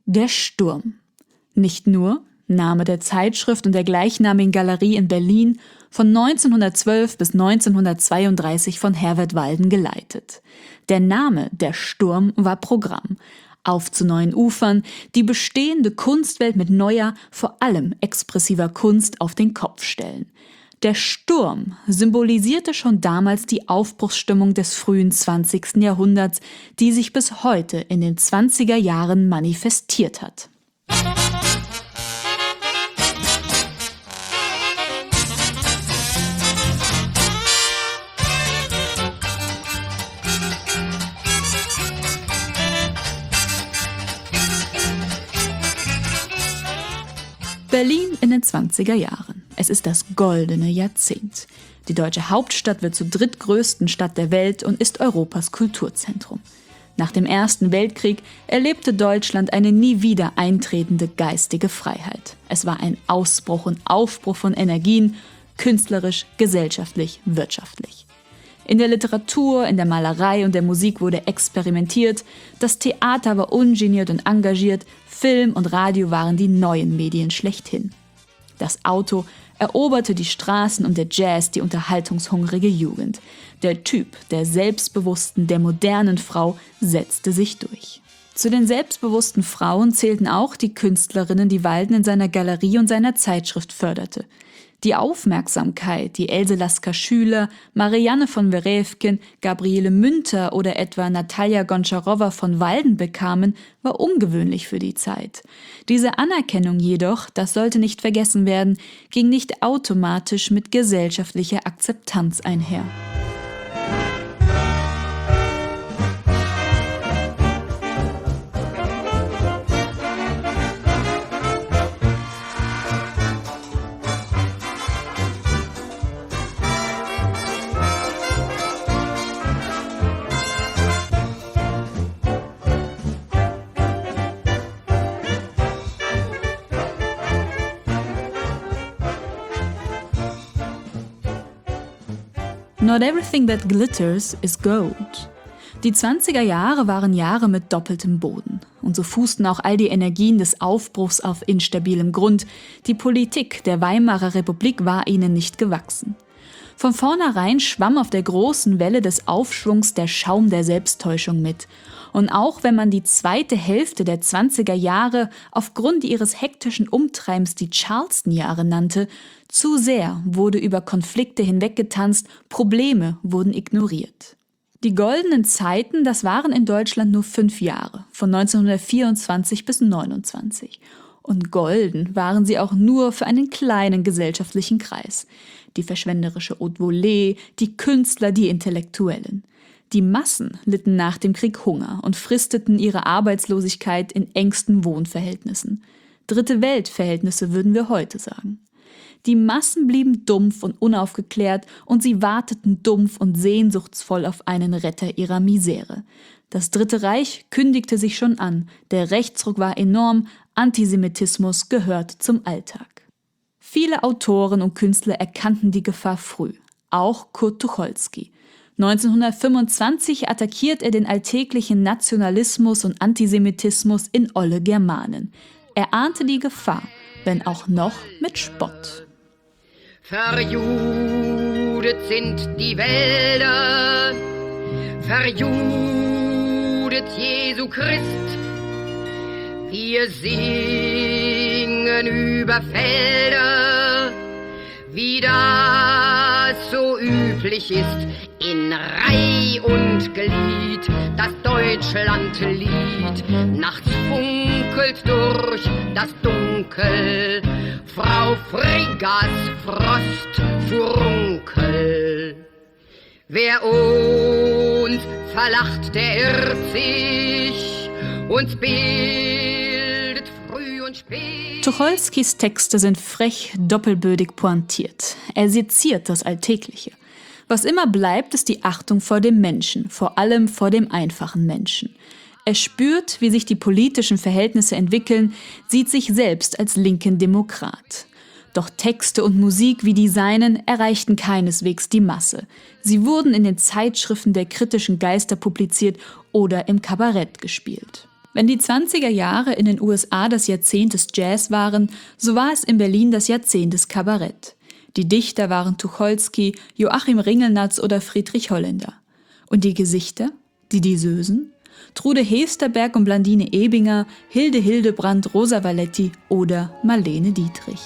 Der Sturm. Nicht nur Name der Zeitschrift und der gleichnamigen Galerie in Berlin, von 1912 bis 1932 von Herbert Walden geleitet. Der Name Der Sturm war Programm. Auf zu neuen Ufern, die bestehende Kunstwelt mit neuer, vor allem expressiver Kunst auf den Kopf stellen. Der Sturm symbolisierte schon damals die Aufbruchsstimmung des frühen 20. Jahrhunderts, die sich bis heute in den 20er Jahren manifestiert hat. Berlin in den 20er Jahren. Es ist das goldene Jahrzehnt. Die deutsche Hauptstadt wird zur drittgrößten Stadt der Welt und ist Europas Kulturzentrum. Nach dem Ersten Weltkrieg erlebte Deutschland eine nie wieder eintretende geistige Freiheit. Es war ein Ausbruch und Aufbruch von Energien, künstlerisch, gesellschaftlich, wirtschaftlich. In der Literatur, in der Malerei und der Musik wurde experimentiert, das Theater war ungeniert und engagiert, Film und Radio waren die neuen Medien schlechthin. Das Auto eroberte die Straßen und der Jazz die unterhaltungshungrige Jugend. Der Typ der selbstbewussten, der modernen Frau setzte sich durch. Zu den selbstbewussten Frauen zählten auch die Künstlerinnen, die Walden in seiner Galerie und seiner Zeitschrift förderte. Die Aufmerksamkeit, die Else Lasker-Schüler, Marianne von Werefkin, Gabriele Münter oder etwa Natalia Goncharowa von Walden bekamen, war ungewöhnlich für die Zeit. Diese Anerkennung jedoch, das sollte nicht vergessen werden, ging nicht automatisch mit gesellschaftlicher Akzeptanz einher. Not everything that glitters is gold. Die 20er Jahre waren Jahre mit doppeltem Boden. Und so fußten auch all die Energien des Aufbruchs auf instabilem Grund. Die Politik der Weimarer Republik war ihnen nicht gewachsen. Von vornherein schwamm auf der großen Welle des Aufschwungs der Schaum der Selbsttäuschung mit. Und auch wenn man die zweite Hälfte der 20er Jahre aufgrund ihres hektischen Umtreibens die Charleston-Jahre nannte, zu sehr wurde über Konflikte hinweggetanzt, Probleme wurden ignoriert. Die goldenen Zeiten, das waren in Deutschland nur 5 Jahre, von 1924 bis 1929. Und golden waren sie auch nur für einen kleinen gesellschaftlichen Kreis. Die verschwenderische Haute Volée, die Künstler, die Intellektuellen. Die Massen litten nach dem Krieg Hunger und fristeten ihre Arbeitslosigkeit in engsten Wohnverhältnissen. Dritte Weltverhältnisse würden wir heute sagen. Die Massen blieben dumpf und unaufgeklärt und sie warteten dumpf und sehnsuchtsvoll auf einen Retter ihrer Misere. Das Dritte Reich kündigte sich schon an, der Rechtsruck war enorm, Antisemitismus gehört zum Alltag. Viele Autoren und Künstler erkannten die Gefahr früh, auch Kurt Tucholsky. 1925 attackiert er den alltäglichen Nationalismus und Antisemitismus in Olle Germanen. Er ahnte die Gefahr, wenn auch noch mit Spott. Verjudet sind die Wälder, verjudet Jesu Christ. Wir singen über Felder, wie das so üblich ist, in Reih und Glied, das Deutschlandlied. Nachts funkelt durch das Dunkel Frau Friggas Frostfurunkel. Wer uns verlacht, der irrt sich, uns bildet früh und spät. Tucholskys Texte sind frech, doppelbödig pointiert. Er seziert das Alltägliche. Was immer bleibt, ist die Achtung vor dem Menschen, vor allem vor dem einfachen Menschen. Er spürt, wie sich die politischen Verhältnisse entwickeln, sieht sich selbst als linken Demokrat. Doch Texte und Musik wie die seinen erreichten keineswegs die Masse. Sie wurden in den Zeitschriften der kritischen Geister publiziert oder im Kabarett gespielt. Wenn die 20er Jahre in den USA das Jahrzehnt des Jazz waren, so war es in Berlin das Jahrzehnt des Kabarett. Die Dichter waren Tucholsky, Joachim Ringelnatz oder Friedrich Holländer. Und die Gesichter? Die Diseusen? Trude Hesterberg und Blandine Ebinger, Hilde Hildebrandt, Rosa Valetti oder Marlene Dietrich.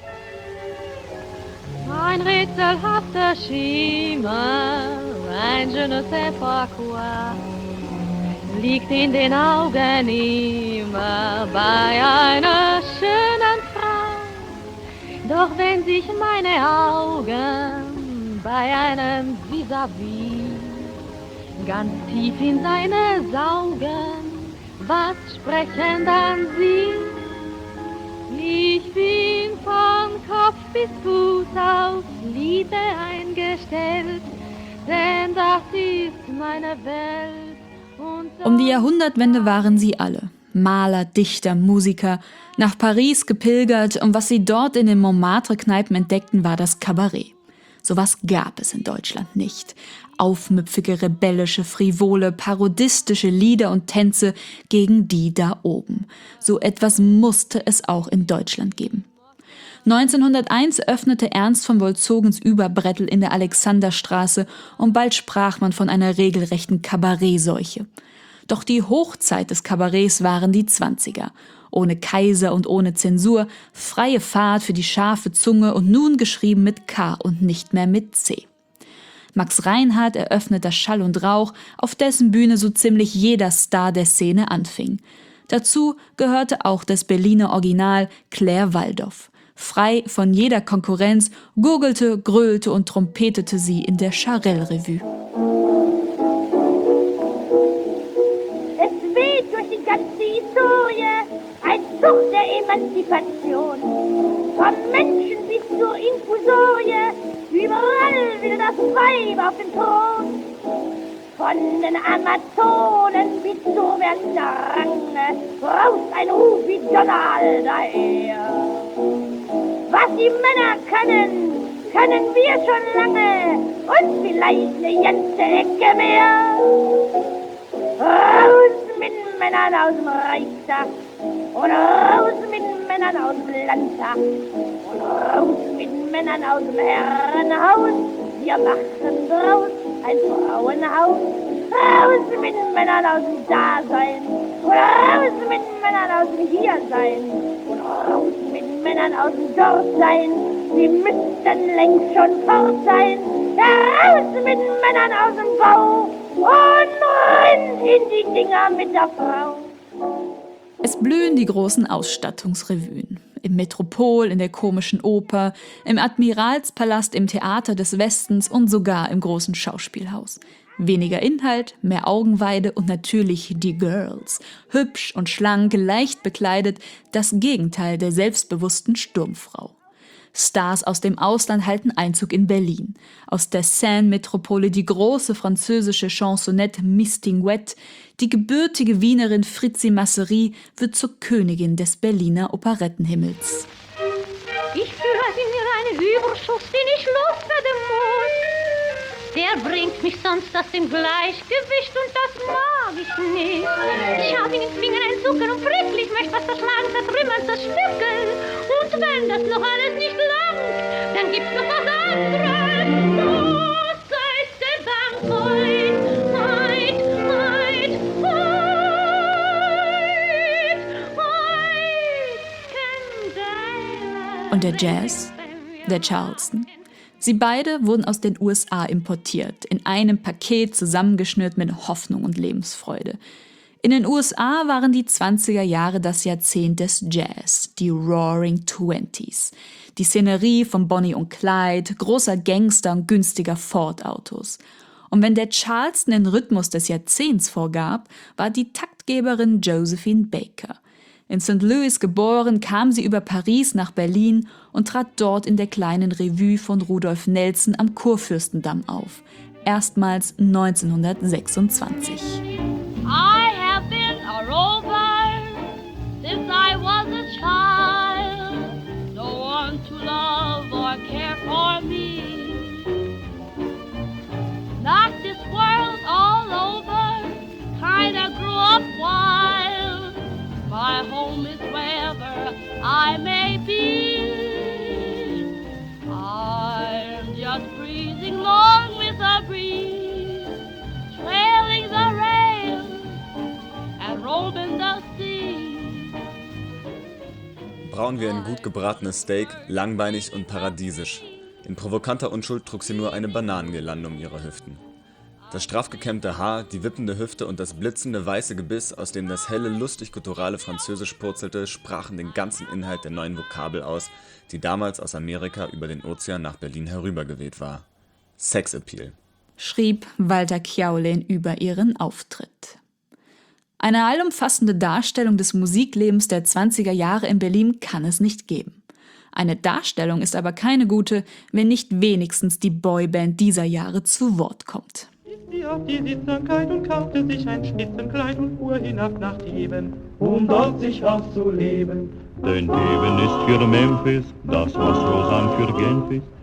Ein rätselhafter Schimmer, ein je ne sais pas quoi, liegt in den Augen immer bei einer schönen Frau. Doch wenn sich meine Augen bei einem vis-à-vis ganz tief in seine saugen, was sprechen dann sie? Ich bin von Kopf bis Fuß auf Liebe eingestellt, denn das ist meine Welt. Um die Jahrhundertwende waren sie alle. Maler, Dichter, Musiker, nach Paris gepilgert und was sie dort in den Montmartre-Kneipen entdeckten, war das Kabarett. Sowas gab es in Deutschland nicht. Aufmüpfige, rebellische, frivole, parodistische Lieder und Tänze gegen die da oben. So etwas musste es auch in Deutschland geben. 1901 öffnete Ernst von Wolzogens Überbrettel in der Alexanderstraße und bald sprach man von einer regelrechten Kabarettseuche. Doch die Hochzeit des Kabarets waren die 20er. Ohne Kaiser und ohne Zensur, freie Fahrt für die scharfe Zunge und nun geschrieben mit K und nicht mehr mit C. Max Reinhardt eröffnet das Schall und Rauch, auf dessen Bühne so ziemlich jeder Star der Szene anfing. Dazu gehörte auch das Berliner Original Claire Waldoff. Frei von jeder Konkurrenz gurgelte, gröhlte und trompetete sie in der Charelle-Revue. Es weht durch die ganze Historie ein Zug der Emanzipation. Vom Menschen bis zur Infusorie, überall will das Weib auf den Thron. Von den Amazonen bis zur Werner braust ein Ruf wie Donald daher. Was die Männer können, können wir schon lange und vielleicht eine ganze Ecke mehr. Raus mit Männern aus dem Reichstag und raus mit Männern aus dem Landtag und raus mit Männern aus dem Herrenhaus. Wir machen draus ein Frauenhaus. Raus mit Männern aus dem Dasein und raus mit Männern aus dem Hiersein und raus mit Männern aus dem Dortsein. Sie müssten längst schon fort sein. Raus mit Männern aus dem Bau und rein in die Dinger mit der Frau. Es blühen die großen Ausstattungsrevuen. Im Metropol, in der Komischen Oper, im Admiralspalast, im Theater des Westens und sogar im großen Schauspielhaus. Weniger Inhalt, mehr Augenweide und natürlich die Girls. Hübsch und schlank, leicht bekleidet, das Gegenteil der selbstbewussten Sturmfrau. Stars aus dem Ausland halten Einzug in Berlin. Aus der Seine-Metropole die große französische Chansonette Mistinguett, die gebürtige Wienerin Fritzi Masserie wird zur Königin des Berliner Operettenhimmels. Ich führe in mir einen Überschuss, den ich loswerden muss. Der bringt mich sonst aus dem Gleichgewicht und das mag ich nicht. Ich habe in den Fingern ein Zucker und fricklich möchte was zerschlagen, zertrümmern, zerstückeln. Und wenn das noch alles nicht langt, dann gibt's noch was anderes. Gott sei Dank, Und der Jazz? Der Charleston? Sie beide wurden aus den USA importiert, in einem Paket zusammengeschnürt mit Hoffnung und Lebensfreude. In den USA waren die 20er Jahre das Jahrzehnt des Jazz, die Roaring Twenties. Die Szenerie von Bonnie und Clyde, großer Gangster und günstiger Ford-Autos. Und wenn der Charleston den Rhythmus des Jahrzehnts vorgab, war die Taktgeberin Josephine Baker. In St. Louis geboren, kam sie über Paris nach Berlin und trat dort in der kleinen Revue von Rudolf Nelson am Kurfürstendamm auf. Erstmals 1926. I have been a rover since I was a child. No one to love or care for me. Not this world all over, kinda grew up wild. I may be. I'm just breezing along with the breeze, trailing the rail and roaming the sea. Braun wie ein gut gebratenes Steak, langbeinig und paradiesisch. In provokanter Unschuld trug sie nur eine Bananengirlande um ihre Hüften. Das straff gekämmte Haar, die wippende Hüfte und das blitzende weiße Gebiss, aus dem das helle, lustig-gutturale Französisch purzelte, sprachen den ganzen Inhalt der neuen Vokabel aus, die damals aus Amerika über den Ozean nach Berlin herübergeweht war. Sexappeal, schrieb Walter Kjaulin über ihren Auftritt. Eine allumfassende Darstellung des Musiklebens der 20er Jahre in Berlin kann es nicht geben. Eine Darstellung ist aber keine gute, wenn nicht wenigstens die Boyband dieser Jahre zu Wort kommt. Sie auf die Sitzsamkeit und kaufte sich ein Spitzenkleid und fuhr hinab nach Theben, um dort sich auszuleben. Denn Theben ist für Memphis, das was Lausanne für Genf ist.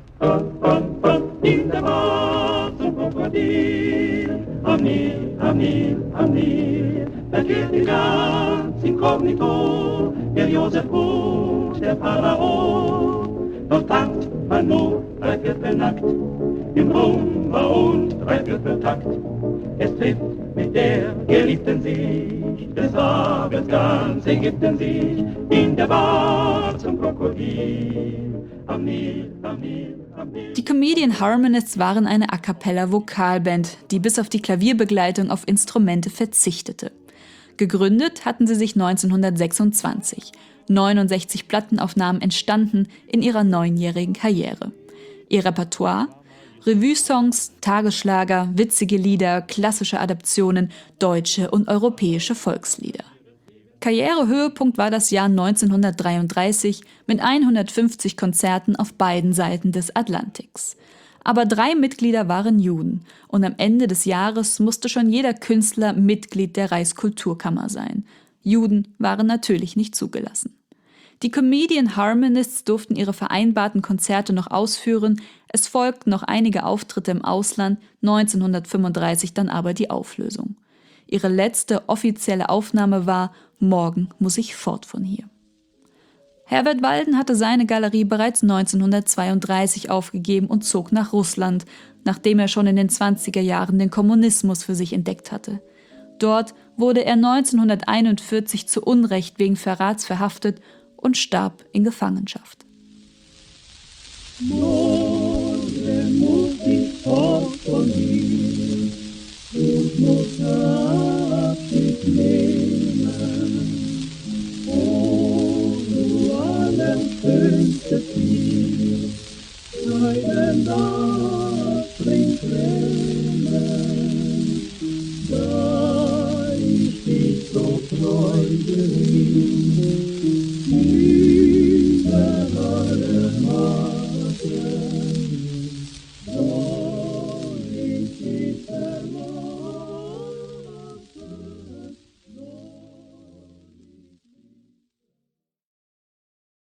In der Bar zum Krokodil, am Nil, am Nil, am Nil, verkehrt ihn ganz inkognito, der Josef und der Pharao. Doch tanzt man nur 3/4 nackt, im Rumba und 3/4 Takt. Es trifft mit der Geliebten sich, des Abends ganz Ägypten sich, in der Bar zum Krokodil, am Nil, am Nil, am Nil. Die Comedian Harmonists waren eine A-cappella-Vokalband, die bis auf die Klavierbegleitung auf Instrumente verzichtete. Gegründet hatten sie sich 1926. 69 Plattenaufnahmen entstanden in ihrer 9-jährigen Karriere. Ihr Repertoire? Revue-Songs, Tagesschlager, witzige Lieder, klassische Adaptionen, deutsche und europäische Volkslieder. Karrierehöhepunkt war das Jahr 1933 mit 150 Konzerten auf beiden Seiten des Atlantiks. Aber 3 Mitglieder waren Juden und am Ende des Jahres musste schon jeder Künstler Mitglied der Reichskulturkammer sein. Juden waren natürlich nicht zugelassen. Die Comedian Harmonists durften ihre vereinbarten Konzerte noch ausführen, es folgten noch einige Auftritte im Ausland, 1935 dann aber die Auflösung. Ihre letzte offizielle Aufnahme war »Morgen muss ich fort von hier«. Herbert Walden hatte seine Galerie bereits 1932 aufgegeben und zog nach Russland, nachdem er schon in den 20er Jahren den Kommunismus für sich entdeckt hatte. Dort wurde er 1941 zu Unrecht wegen Verrats verhaftet und starb in Gefangenschaft. Morgen muss ich fort von hier und muss